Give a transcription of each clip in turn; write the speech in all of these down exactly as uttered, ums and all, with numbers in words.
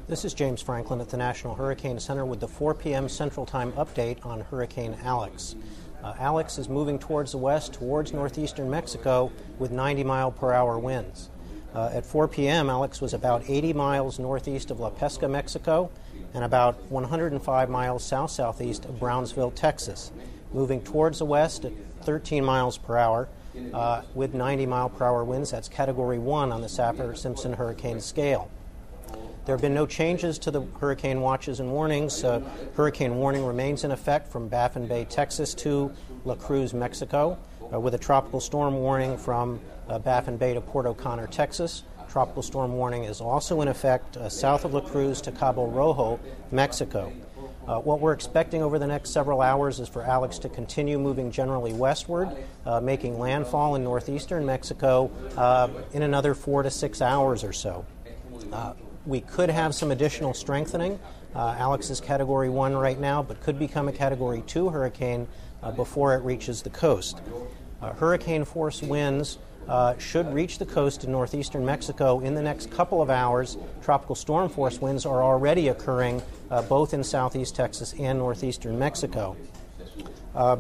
This is James Franklin at the National Hurricane Center with the four p.m. Central Time update on Hurricane Alex. Uh, Alex is moving towards the west, towards northeastern Mexico with ninety mile per hour winds. Uh, at four p.m., Alex was about eighty miles northeast of La Pesca, Mexico, and about one hundred five miles south-southeast of Brownsville, Texas, moving towards the west at thirteen miles per hour uh, with ninety mile per hour winds. That's Category one on the Saffir-Simpson hurricane scale. There have been no changes to the hurricane watches and warnings. Uh, hurricane warning remains in effect from Baffin Bay, Texas to La Cruz, Mexico, uh, with a tropical storm warning from uh, Baffin Bay to Port O'Connor, Texas. Tropical storm warning is also in effect uh, south of La Cruz to Cabo Rojo, Mexico. Uh, what we're expecting over the next several hours is for Alex to continue moving generally westward, uh, making landfall in northeastern Mexico uh, in another four to six hours or so. Uh, We could have some additional strengthening. Uh, Alex is Category one right now, but could become a Category two hurricane uh, before it reaches the coast. Uh, hurricane force winds uh, should reach the coast in northeastern Mexico in the next couple of hours. Tropical storm force winds are already occurring uh, both in southeast Texas and northeastern Mexico. Uh,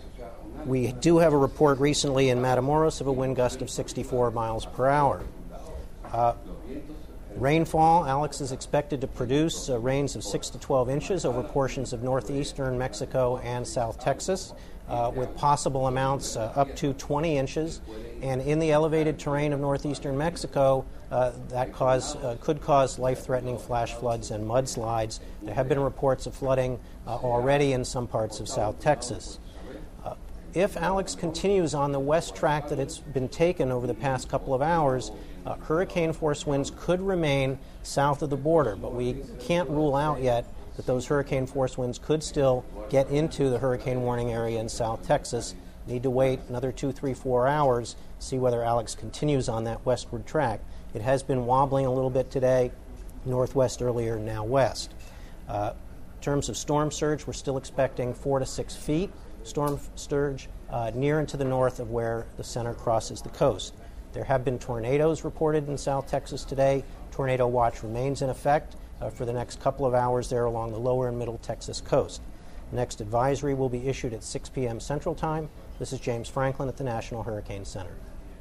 we do have a report recently in Matamoros of a wind gust of sixty-four miles per hour. Uh, Rainfall, Alex is expected to produce uh, rains of six to twelve inches over portions of northeastern Mexico and South Texas, uh, with possible amounts uh, up to twenty inches. And in the elevated terrain of northeastern Mexico, uh, that cause, uh, could cause life-threatening flash floods and mudslides. There have been reports of flooding uh, already in some parts of South Texas. Uh, if Alex continues on the west track that it's been taken over the past couple of hours, Uh, hurricane force winds could remain south of the border, but we can't rule out yet that those hurricane force winds could still get into the hurricane warning area in South Texas. Need to wait another two, three, four hours, see whether Alex continues on that westward track. It has been wobbling a little bit today, northwest earlier, now west. Uh, in terms of storm surge, we're still expecting four to six feet storm surge uh, near and to the north of where the center crosses the coast. There have been tornadoes reported in South Texas today. Tornado watch remains in effect uh, for the next couple of hours there along the lower and middle Texas coast. The next advisory will be issued at six p.m. Central Time. This is James Franklin at the National Hurricane Center.